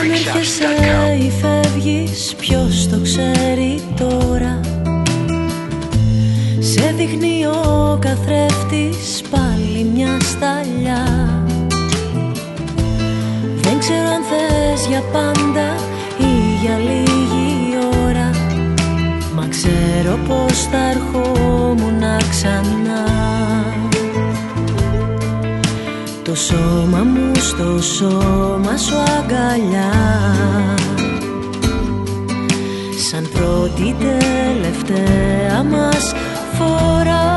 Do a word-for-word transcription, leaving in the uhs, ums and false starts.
Αν έρχεσαι ή φεύγεις, ποιος το ξέρει τώρα. Σε δείχνει ο καθρέφτης πάλι μια σταλιά. Δεν ξέρω αν θες για πάντα ή για λίγη ώρα, μα ξέρω πως θα ερχόμουν ξανά. Το σώμα μου στο σώμα σου αγκαλιά, σαν πρώτη τελευταία μας φορά.